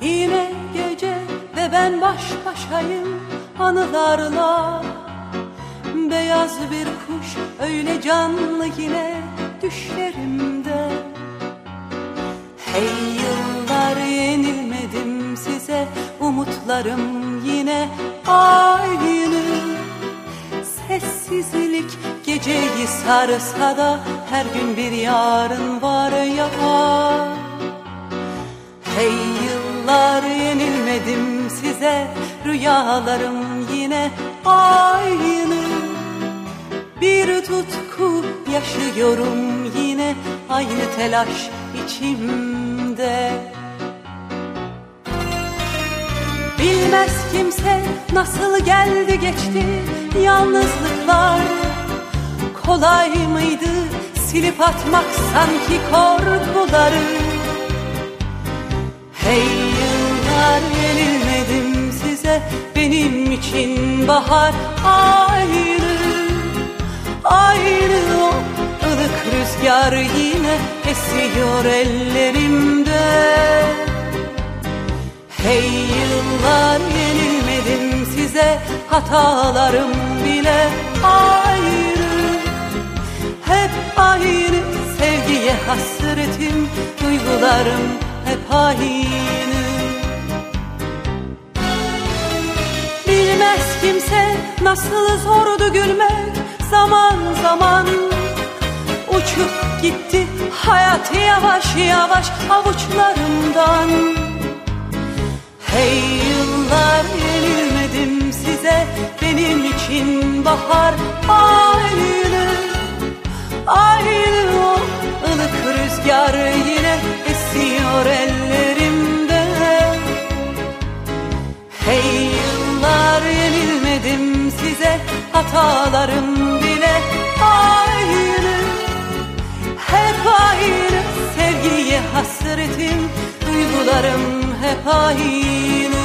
Yine gece ve ben baş başayım anılarla. Beyaz bir kuş öyle canlı yine düşlerimde. Hey yıllar, yenilmedim size, umutlarım yine aynı. Sessizlik geceyi sarsa da her gün bir yarın var ya. Hey yıllar, yenilmedim size, rüyalarım yine aynı. Bir tutku yaşıyorum yine, aynı telaş içimde. Bilmez kimse nasıl geldi geçti yalnızlıklar. Kolay mıydı silip atmak sanki korkuları? Hey yıllar, yenilmedim size, benim için bahar aynı. Aynı o ılık rüzgar yine esiyor ellerimde. Hey yıllar, yenilmedim size, hatalarım bile ayrı. Hep aynı, sevgiye hasretim, duygularım hep aynı. Bilmez kimse nasıl zordu gülmek zaman zaman. Uçup gitti hayat yavaş yavaş avuçlarımdan. Hey yıllar, yenilmedim size, benim için bahar aynı. Aynı o ılık rüzgar yine esiyor ellerimde. Hey yıllar, yenilmedim size, hatalarım bile aynı. Hep aynı, sevgiye hasretim, duygularım hep aynı.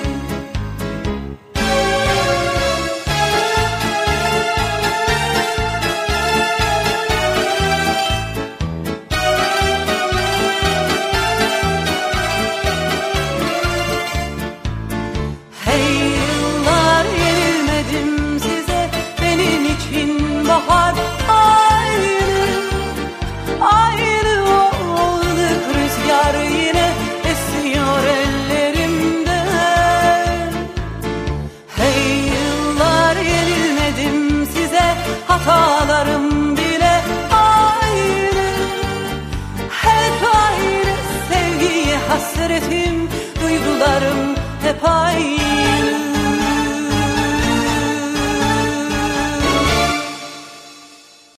Hey yıllar, yenilmedim size, benim için bahar aynı. Aynı o ılık rüzgar yine esiyor ellerimde. Hey yıllar, yenilmedim size, hatalarım bile aynı. Hep aynı, sevgiye hasretim, duygularım hep aynı.